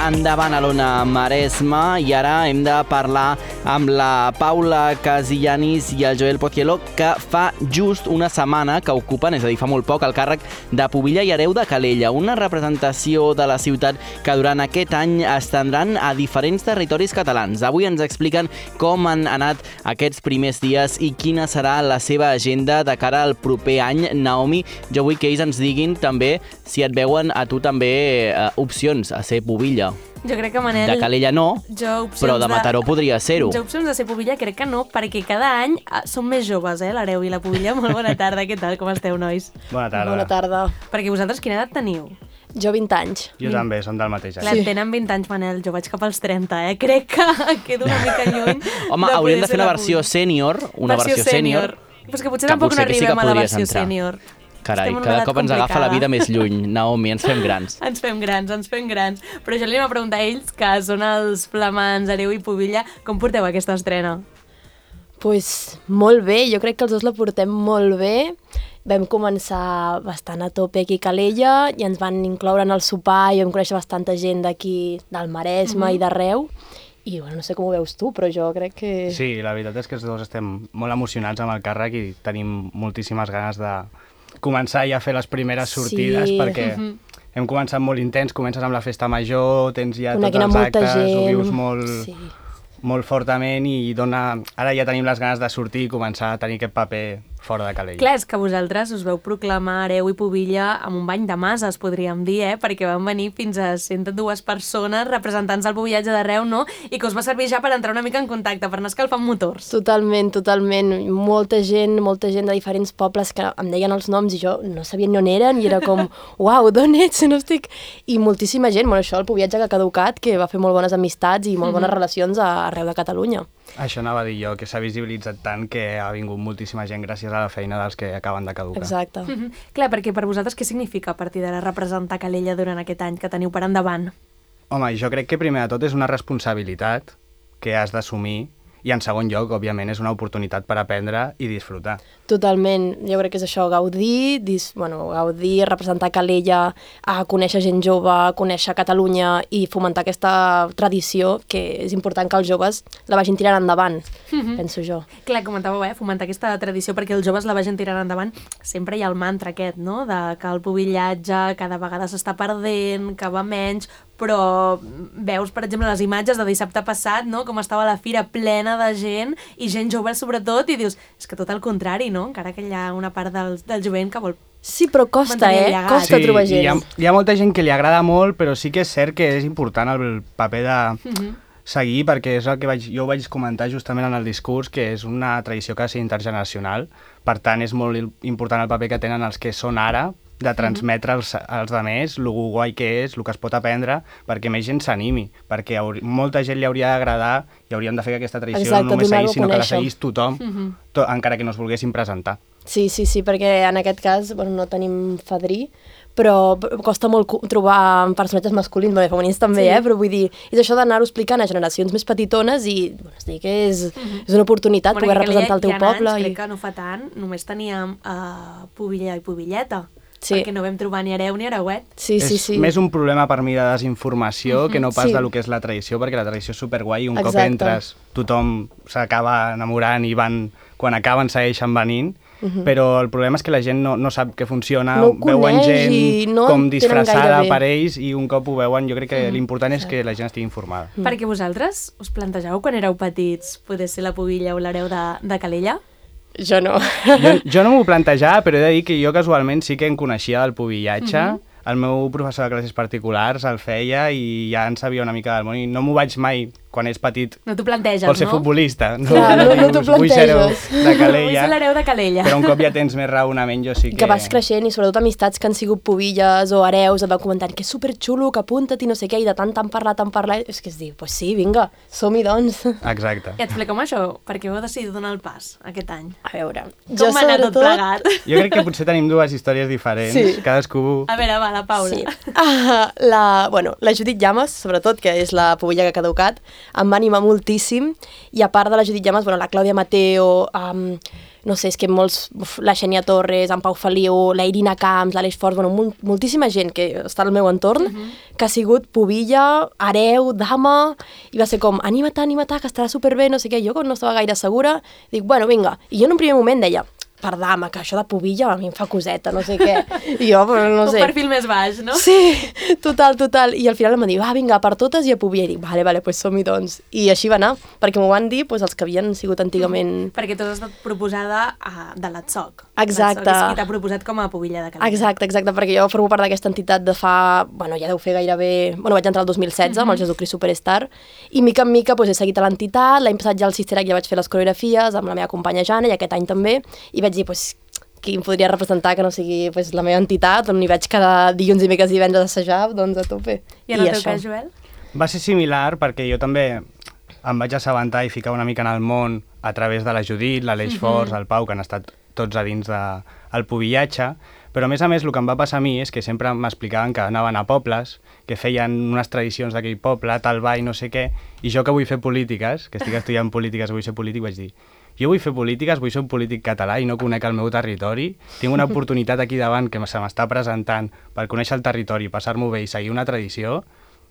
endavant a l'Ona Maresme i ara hem de parlar amb la Paula Casillanis i el Joel Pociello, que fa just una setmana que ocupen, és a dir, fa molt poc, el càrrec de Pubilla i Hereu de Calella, una representació de la ciutat que durant aquest any estendran a diferents territoris catalans. Avui ens expliquen com han anat aquests primers dies i quina serà la seva agenda de cara al proper any. Naomi, jo vull que ells ens diguin també si et veuen a tu també opcions a ser Pubilla. Jo crec que, Manel... De Calella no, però de Mataró podria ser-ho. Jo opcions de ser Pubilla crec que no, perquè cada any són més joves, l'Hereu i la Pubilla. Molt bona tarda, què tal? Com esteu, nois? Bona tarda. Bona tarda. Perquè vosaltres quina edat teniu? Jo 20 anys. Jo també, som del mateix any. Clar, tenen 20 anys, Manel, jo vaig cap als 30, Crec que quedo una mica lluny. Home, hauríem de fer una versió sènior, una versió sènior. Però és que potser tampoc no arribem a la versió sènior. Carai, cada cop ens agafa la vida més lluny. Naomi, ens fem grans. Ens fem grans. Però jo li anem a preguntar a ells, que són els flamants Hereu i Pubilla, com porteu aquesta estrena? Pues molt bé, jo crec que els dos la portem molt bé. Vam començar bastant a tope aquí a Calella i ens van incloure en el sopar i vam conèixer bastanta gent d'aquí, del Maresme i d'arreu. I bueno, no sé com ho veus tu, però jo crec que... Sí, la veritat és que els dos estem molt emocionats amb el càrrec i tenim moltíssimes ganes de començar ja a fer les primeres sortides, perquè hem començat molt intens, comences amb la festa major, tens ja tots els actes, ho vius molt fortament i ara ja tenim les ganes de sortir i començar a tenir aquest paper fora de Calella. Clar, és que vosaltres us veu proclamar Hereu i Pubilla amb un bany de mases, podríem dir, perquè van venir fins a 102 persones representants del pubillatge d'Hereu, no? I que us va servir ja per entrar una mica en contacte, per anar escalfant motors. Totalment. Molta gent de diferents pobles que em deien els noms i jo no sabia ni on eren i era com, uau, d'on ets? No estic... I moltíssima gent, bueno, això, el pubillatge que ha caducat, que va fer molt bones amistats i molt bones relacions arreu de Catalunya. Això anava a dir jo, que s'ha visibilitzat tant que ha vingut moltíssima gent gràcies a la feina dels que acaben de caducar. Exacte. Clar, perquè per vosaltres què significa a partir d'ara representar Calella durant aquest any que teniu per endavant? Home, jo crec que primer de tot és una responsabilitat que has d'assumir i en segon lloc, òbviament, és una oportunitat per aprendre i disfrutar. Totalment. Jo crec que és això, gaudir, representar Calella, a conèixer gent jove, conèixer Catalunya i fomentar aquesta tradició que és important que els joves la vagin tirant endavant, penso jo. Clar, comentàveu, fomentar aquesta tradició perquè els joves la vagin tirant endavant. Sempre hi ha el mantra aquest, no?, de que el pubillatge cada vegada s'està perdent, que va menys, però veus, per exemple, les imatges de dissabte passat, no?, com estava la fira plena de gent, i gent jove sobretot, i dius, és que tot el contrari, no?, encara que hi ha una part del jovent que vol... Sí, però costa, costa trobar gent. Hi ha molta gent que li agrada molt, però sí que és cert que és important el paper de seguir, perquè és el que jo vaig comentar justament en el discurs, que és una tradició quasi intergeneracional, per tant és molt important el paper que tenen els que són ara, de transmetre als altres el guai que és, el que es pot aprendre, perquè més gent s'animi, perquè molta gent li hauria d'agradar i hauríem de fer que aquesta tradició no només seguís, sinó que la seguís tothom, encara que no es volguessin presentar. Sí, perquè en aquest cas no tenim fadrí, però costa molt trobar personatges masculins, bé, femenins també, però vull dir, és això d'anar-ho explicant a generacions més petitones i es dir que és una oportunitat poder representar el teu poble. Crec que no fa tant, només teníem Pubilla i Pubilleta, sí, perquè no vam trobar ni Hereu ni Hereuet. Sí. És més un problema per mi de desinformació que no pas del que és la tradició, perquè la tradició és superguai i un cop entres tothom s'acaba enamorant i quan acaben segueixen venint, però el problema és que la gent no sap què funciona, veuen gent com disfressada per ells i un cop ho veuen jo crec que l'important és que la gent estigui informada. Perquè vosaltres us plantegeu quan éreu petits poder ser la Pubilla o l'Hereu de Calella? Jo no. Jo no m'ho plantejava, però he de dir que jo casualment sí que en coneixia del pubillatge. El meu professor de classes particulars el feia i ja en sabia una mica del món i no m'ho vaig mai, quan ets petit, no t'ho planteges, vol ser futbolista. Clar, no t'ho planteges. Vull ser de Calella. Vull ser l'Hereu de Calella. Però un cop ja tens més raonament, jo sí que... Que vas creixent i sobretot amistats que han sigut pubilles o hereus et van comentant que és superxulo, que apunta't i no sé què, i de tant parlar, és que es diu, pues sí, vinga, som-hi doncs. Exacte. I explica-me això, per què heu decidit donar el pas aquest any? A veure, com va anar tot plegat? Jo crec que potser tenim dues històries diferents, cadascú... A veure, va, la Paula. Sí. La Judit Llames, sobretot, que és la pubilla que ha caducat, em va animar moltíssim, i a part de la Judit Llamas, bueno, la Clàudia Mateo, no sé, és que la Xènia Torres, en Pau Feliu, la Irina Camps, l'Aleix Forts, bueno, moltíssima gent que està al meu entorn, que ha sigut pubilla, hereu, dama, i va ser com, anima't, que estarà superbé, no sé què. Jo, quan no estava gaire segura, dic, bueno, vinga. I jo en un primer moment deia, per dama, que això de pubilla a mi em fa coseta, no sé què. I jo, no sé. Un perfil més baix, no? Sí, total. I al final em van dir, vinga, per totes i a pubilla. I dic, vale, pues som-hi doncs. I així va anar, perquè m'ho van dir els que havien sigut antigament... Perquè tu has estat proposada de l'ATSOC. Exacte. L'ATSOC és qui t'ha proposat com a pubilla de Calella. Exacte, perquè jo formo part d'aquesta entitat de fa... Bueno, ja deu fer gairebé... Bueno, vaig entrar el 2016 amb el Jesucrist Superstar, i mica en mica he seguit a l'entitat. L'any passat ja al Sister Act ja vaig fer les coreografies amb la meva companya Jana, i aquest any també, i vaig dir, qui em podria representar que no sigui la meva entitat, on hi vaig cada dilluns, dimecres, divendres a assajar, doncs a tope. I en el teu cas, Joel? Va ser similar perquè jo també em vaig assabentar i ficar una mica en el món a través de la Judit, l'Aleix Forts, el Pau, que han estat tots a dins del pubillatge, però a més el que em va passar a mi és que sempre m'explicaven que anaven a pobles, que feien unes tradicions d'aquell poble, tal ball, no sé què, i jo que vull fer polítiques, que estic estudiant polítiques, vull ser polític, vaig dir, jo vull fer polítiques, vull ser un polític català i no conec el meu territori. Tinc una oportunitat aquí davant que se m'està presentant per conèixer el territori, passar-m'ho bé i seguir una tradició.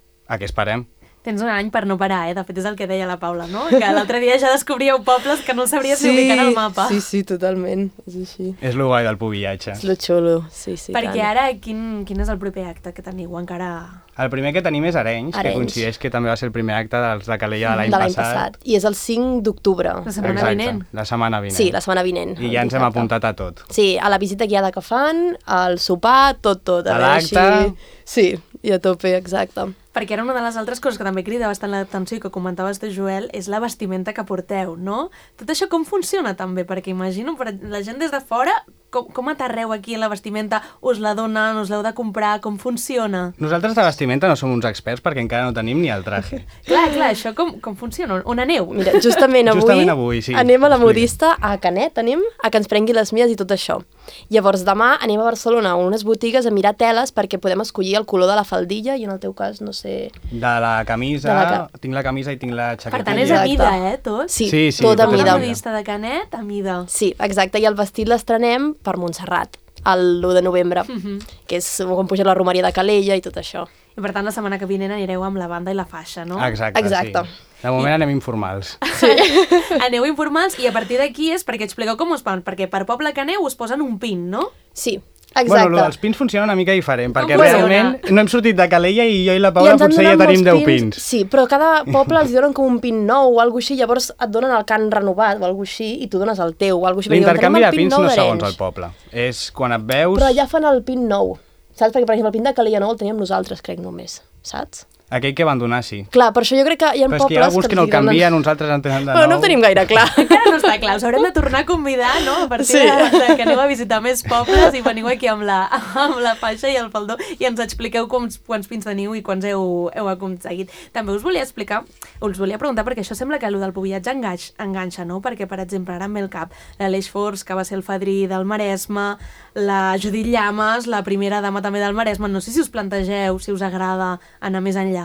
A què esperem? Tens un any per no parar, De fet, és el que deia la Paula, no? Que l'altre dia ja descobríeu pobles que no sabries ni ubicar en el mapa. Sí, totalment. És així. És lo guai del pubillatge. És lo xulo, sí. Perquè ara, quin és el proper acte que teniu encara? El primer que tenim és Arenys, que coincideix que també va ser el primer acte dels de Calella de l'any passat. I és el 5 d'octubre. La setmana vinent? La setmana vinent. Sí, la setmana vinent. I ja ens hem apuntat a tot. Sí, a la visita guiada que fan, al sopar, tot. A l'acte. Sí, i a tope, exacte. Perquè era una de les altres coses que també crida bastant l'atenció i que comentaves tu, Joel, és la vestimenta que porteu, no? Tot això com funciona també? Perquè imagino, la gent des de fora, com aterreu aquí en la vestimenta? Us la donen, us l'heu de comprar? Com funciona? Nosaltres de vestimenta no som uns experts perquè encara no tenim ni el traje. Clar, això com funciona? On aneu? Mira, justament avui sí. Anem a la modista, a Canet, a que ens prengui les mides i tot això. Llavors demà anem a Barcelona a unes botigues a mirar teles perquè podem escollir el color de la faldilla i en el teu cas, no sé... De la camisa, tinc la camisa i tinc la jaqueta. Per tant, és a mida, tot? Sí, tot a mida. La modista de Canet, a mida. Sí, exacte, i el vestit l'estrenem per Montserrat, l'1 de novembre, que és quan puja la romeria de Calella i tot això. I per tant, la setmana que vinent anireu amb la banda i la faixa, no? Exacte. Sí. De moment anem informals. Sí. Aneu informals i a partir d'aquí és perquè expliqueu com us fan, perquè per poble que aneu us posen un pin, no? Sí. Exacte. Bueno, lo dels pins funciona una mica diferent, perquè realment no hem sortit de Calella i jo i la Paula potser ja tenim 10 pins. Sí, però cada poble els donen com un pin nou o alguna així, llavors et donen el cant renovat o alguna així i tu dones el teu o alguna així. L'intercanvi de pins no segons el poble, és quan et veus... Però ja fan el pin nou, saps? Perquè, per exemple, el pin de Calella nou el teníem nosaltres, crec, només, saps? Aquell que van donar, sí. Clar, per això jo crec que hi ha pobles... Però és que hi ha alguns que no el canvien, uns altres en tenen de nou. Però no ho tenim gaire clar. Encara no està clar, us haurem de tornar a convidar, no? A partir de que aneu a visitar més pobles i veniu aquí amb la faixa i el faldó i ens expliqueu quants pins teniu i quants heu aconseguit. També us volia preguntar, perquè això sembla que el del pubillatge enganxa, no? Perquè, per exemple, ara em ve el cap l'Aleix Forts, que va ser el fadrí del Maresme, la Judit Llamas, la primera dama també del Maresme. No sé si us plantegeu, si us agrada anar més enllà.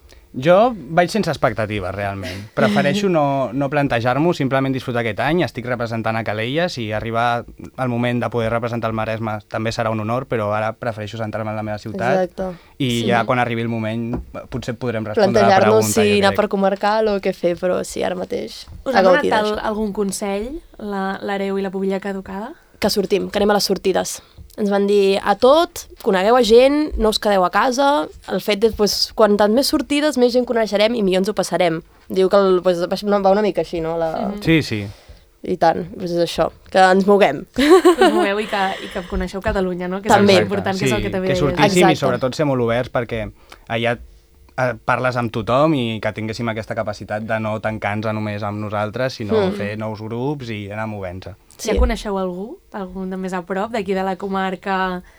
Jo vaig sense expectatives, realment. Prefereixo no plantejar-m'ho, simplement disfrutar aquest any. Estic representant a Calella, si arriba el moment de poder representar el Maresme també serà un honor, però ara prefereixo centrar-me en la meva ciutat. Exacte. I ja quan arribi el moment potser podrem respondre a la pregunta. Plantejar-nos si anar per comarcal o què fer, però sí, ara mateix. Us ha donat algun consell, l'hereu i la pubilla caducada? Que sortim, que anem a les sortides. Ens van dir a tot, conegueu a gent, no us quedeu a casa, el fet és, quantes més sortides, més gent coneixerem i millor ens ho passarem. Diu que va una mica així, no? Sí. I tant, és això, que ens moguem. Us moveu i que coneixeu Catalunya, no? Que també. És important, que és el que també deies. Que sortíssim i sobretot ser molt oberts perquè allà parles amb tothom i que tinguéssim aquesta capacitat de no tancar-nos només amb nosaltres, sinó fer nous grups i anar movent-se. Sí. Ja coneixeu algú de més a prop, d'aquí de la comarca?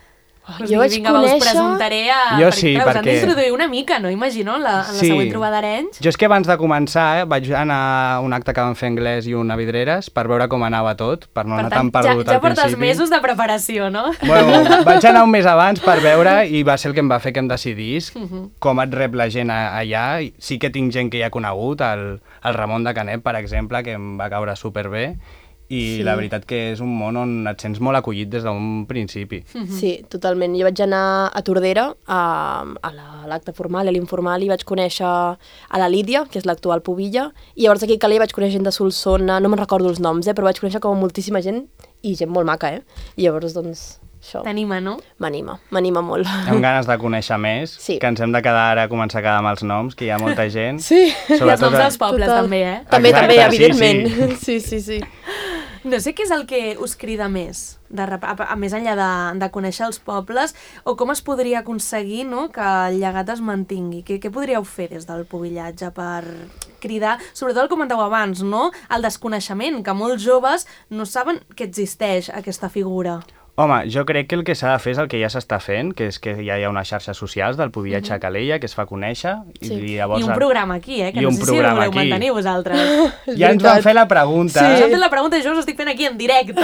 Us vinga, us presentaré a... Jo perquè, sí, clar, us han perquè- d'introduir una mica, no? Imagino, en la següent trobada d'Arenys. Jo és que abans de començar vaig anar a un acte que vam fer anglès i una vidreres per veure com anava tot, per no anar tan perdut ja al portes principi. mesos de preparació, no? Bueno, vaig anar un mes abans per veure i va ser el que em va fer que em decidís com et rep la gent allà. Sí que tinc gent que ja he conegut, el Ramon de Canet, per exemple, que em va caure superbé, i la veritat que és un món on et sents molt acollit des d'un principi. Sí, totalment. Jo vaig anar a Tordera, a l'acte formal i a l'informal, i vaig conèixer a la Lídia, que és l'actual pubilla, i llavors aquí a Calella vaig conèixer gent de Solsona, no me'n recordo els noms, però vaig conèixer com moltíssima gent, i gent molt maca, I llavors, doncs, això T'anima, no? m'anima molt. Amb ganes de conèixer més, Sí. que ens hem de quedar ara a començar a quedar amb els noms, que hi ha molta gent. Sí. I els noms dels pobles, també, També, Exacte, evidentment. Sí. No sé què és el que us crida més, a més enllà de conèixer els pobles, o com es podria aconseguir, no?, que el llegat es mantingui. Què podríeu fer des del pubillatge per cridar, sobretot el comenteu abans, no?, el desconeixement, que molts joves no saben que existeix aquesta figura. Home, jo crec que el que s'ha de fer és el que ja s'està fent, que és que ja hi ha unes xarxes socials del pubillatge a Calella, que es fa conèixer. Sí. I llavors... I un programa aquí, que I no un sé si el programa voleu aquí. mantenir vosaltres. Ja ens van fer la pregunta. Us han fet la pregunta i jo us estic fent aquí en directe.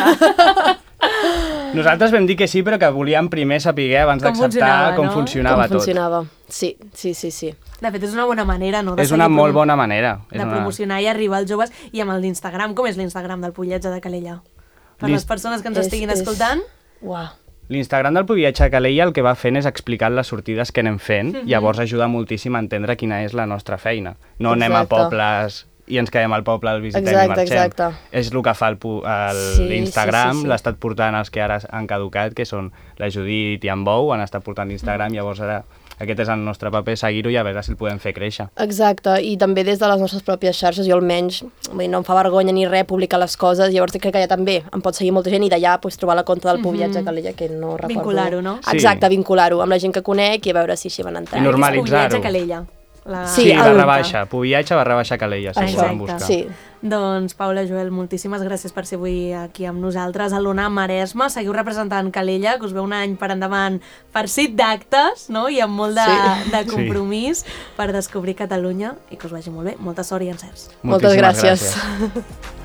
Nosaltres vam dir que sí, però que volíem primer saber, abans Com d'acceptar, funcionava, com no? funcionava Com tot. funcionava. Sí. De fet, és una bona manera, no?, És una molt bona manera. de promocionar i arribar als joves. I amb l'Instagram, com és l'Instagram del pubillatge de Calella? Per les persones que ens estiguin escoltant... Uau. L'Instagram del pubillatge a Calella el que va fent és explicar les sortides que anem fent, llavors ajuda moltíssim a entendre quina és la nostra feina. No anem a Exacte. pobles i ens quedem al poble, el visitem i Exacte, marxem. exacte. És el que fa l'Instagram, sí. l'ha estat portant els que ara han caducat, que són la Judit i en Bou, han estat portant l'Instagram, llavors ara aquest és el nostre paper, seguir-ho i a veure si el podem fer créixer. Exacte, i també des de les nostres pròpies xarxes, jo almenys no em fa vergonya ni res publicar les coses, llavors crec que allà també em pot seguir molta gent i d'allà trobar la compte del pubillatge a Calella, que no recordo. Vincular-ho, no? Exacte, vincular-ho amb la gent que conec i a veure si així van entrar. I normalitzar-ho. Pubillatge Calella. Sí, barra el- baixa, pubillatge / Calella, si Això, volen buscar. sí. Doncs, Paula, Joel, moltíssimes gràcies per ser avui aquí amb nosaltres a l'UNAM Maresme. Seguiu representant Calella, que us veu un any per endavant farcit d'actes, no?, i amb molt de compromís per descobrir Catalunya, i que us vagi molt bé. Molta sort i encerts. Moltes Moltíssimes gràcies.